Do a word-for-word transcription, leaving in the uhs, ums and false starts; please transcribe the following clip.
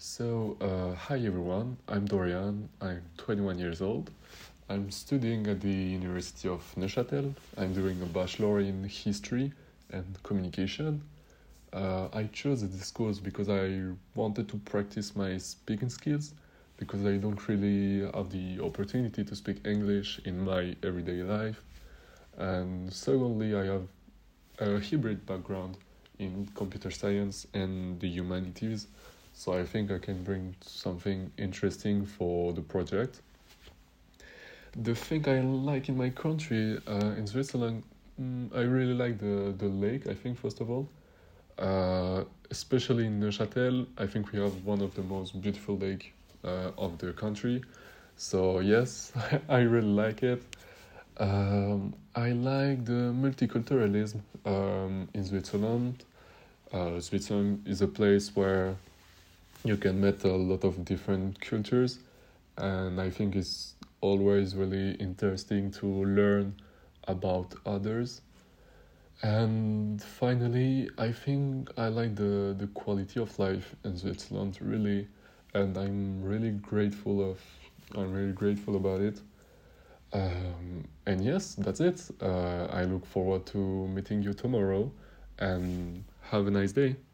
So, uh, hi everyone, I'm Dorian, I'm twenty-one years old. I'm studying at the University of Neuchâtel. I'm doing a bachelor in history and communication. Uh, I chose this course because I wanted to practice my speaking skills because I don't really have the opportunity to speak English in my everyday life. And secondly, I have a hybrid background in computer science and the humanities, so I think I can bring something interesting for the project. The thing I like in my country, uh, in Switzerland, mm, I really like the, the lake, I think, first of all. Uh, especially in Neuchâtel, I think we have one of the most beautiful lake uh, of the country. So yes, I really like it. Um, I like the multiculturalism um, in Switzerland. Uh, Switzerland is a place where you can meet a lot of different cultures, and I think it's always really interesting to learn about others. And finally, I think I like the, the quality of life in Switzerland really, and I'm really grateful of I'm really grateful about it. Um, and yes, that's it. Uh, I look forward to meeting you tomorrow, and have a nice day.